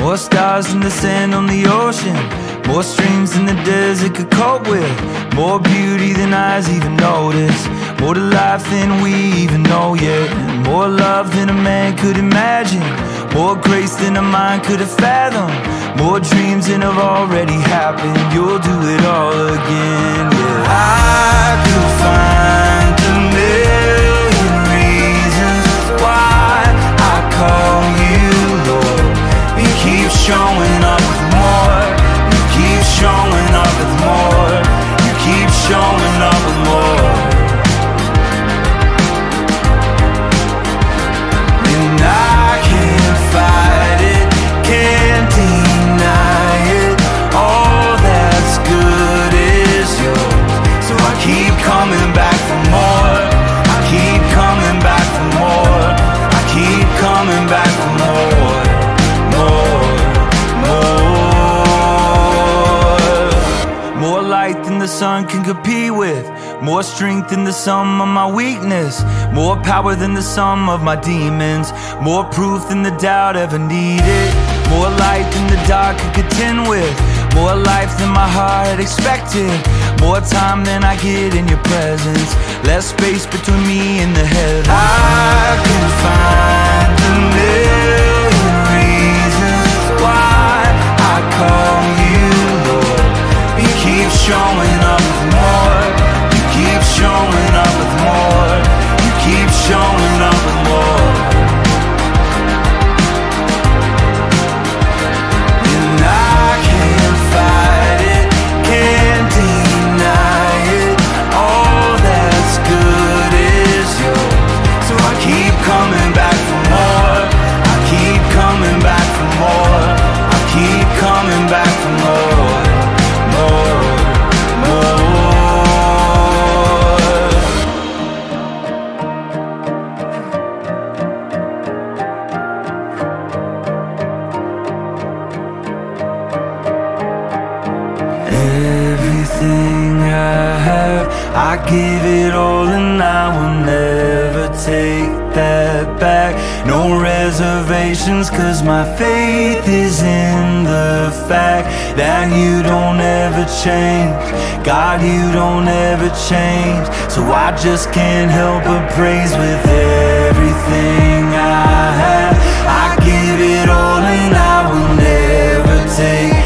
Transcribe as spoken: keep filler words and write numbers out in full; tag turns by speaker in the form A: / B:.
A: More stars than the sand on the ocean, more streams than the desert could cope with, more beauty than eyes even notice, more to life than we even know yet, more love than a man could imagine, more grace than a mind could have fathomed, more dreams than have already happened. You'll do it all again. Yeah, I could find a million reasons why I call you Lord. You keep showing up with more, you keep showing up with more, you keep showing up with more. And I can't fight it, can't deny it, all that's good is yours. So I keep coming back for more, I keep coming back for more, I keep coming back for more, more, more. More light than the sun can compete with, more strength than the sum of my weakness, more power than the sum of my demons, more proof than the doubt ever needed, more light than the dark could contend with, more life than my heart had expected, more time than I get in your presence, less space between me and the heavens. I can find a million reasons why I call you Lord. You keep showing up with more, you keep showing up with more, you keep showing up with more. And I can't fight it, can't deny it, all that's good is yours. So I keep coming back for more, I keep coming back for more, I keep coming back for more, more, more. Everything I have, I give it all and I will never take that back. No reservations, cause my faith is in the fact that you don't ever change. God, you don't ever change. So I just can't help but praise with everything I have. I give it all and I will never take